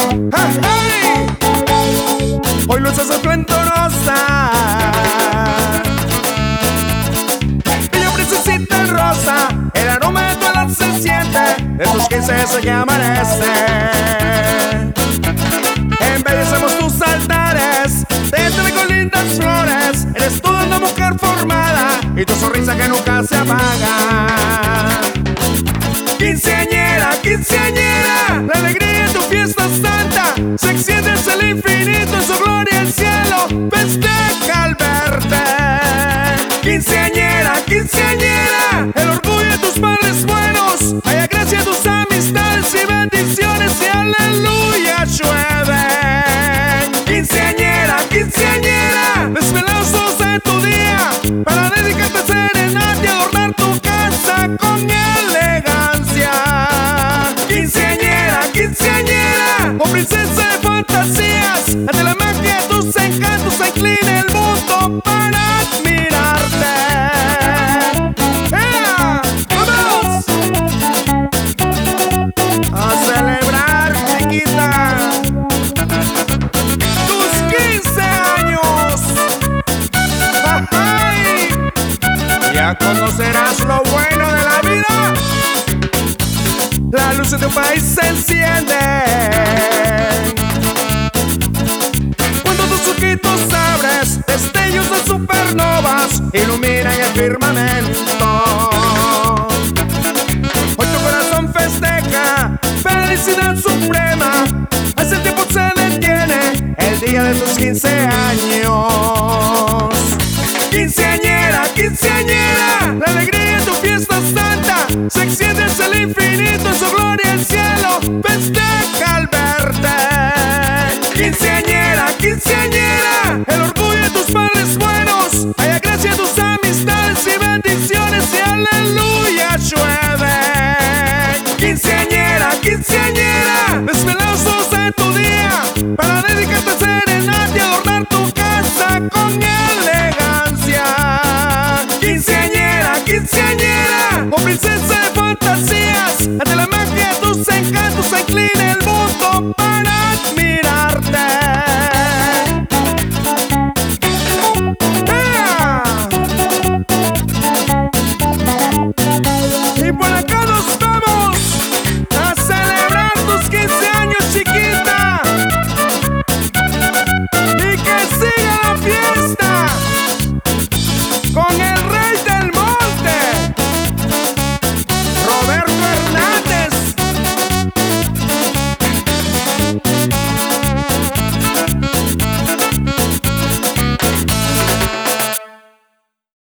¡Hey! Hoy luces esplendorosa, bella princesita rosa, el aroma de tu edad se siente, de tus 15 ese que amanece. Embellecemos tus altares, te con lindas flores, eres toda una mujer formada y tu sonrisa que nunca se apaga. Quinceañera, quinceañera, la alegría de tu fiesta santa se extiende hacia el infinito, en su gloria el cielo festeja al verte. Quinceañera, quinceañera, el orgullo de tus padres buenos, haya gracia a tus amistades y bendiciones y aleluya llueve. Quinceañera, quinceañera, desvelados todos en tu día para dedicarte a serenata y adornar tu casa con elegancia. Quinceañera, quinceañera, oh princesa de fantasías, ante la magia de tus encantos se inclina el mundo para admirarte. ¡Ea! ¡Vamos! A celebrar, chiquita, tus 15 años. ¡Ay! Ya conocerás lo bueno de la vida. Las luces de un país se encienden cuando tus ojitos abres, destellos de supernovas iluminan el firmamento. Hoy tu corazón festeja felicidad suprema, hace tiempo se detiene el día de tus 15 años. Quinceañera, quinceañera, la alegría de tu fiesta santa se extiende hacia el infinito, en su gloria el cielo festeja al verte. Quinceañera, quinceañera, el orgullo de tus padres buenos, haya gracia a tus amistades y bendiciones y aleluya llueve. Quinceañera, quinceañera, desvelados todos en tu día para dedicarte a serenata y adornar tu casa con elegancia. Quinceañera, quinceañera, oh princesa de fantasías, ante la magia de tus encantos se inclina el mundo para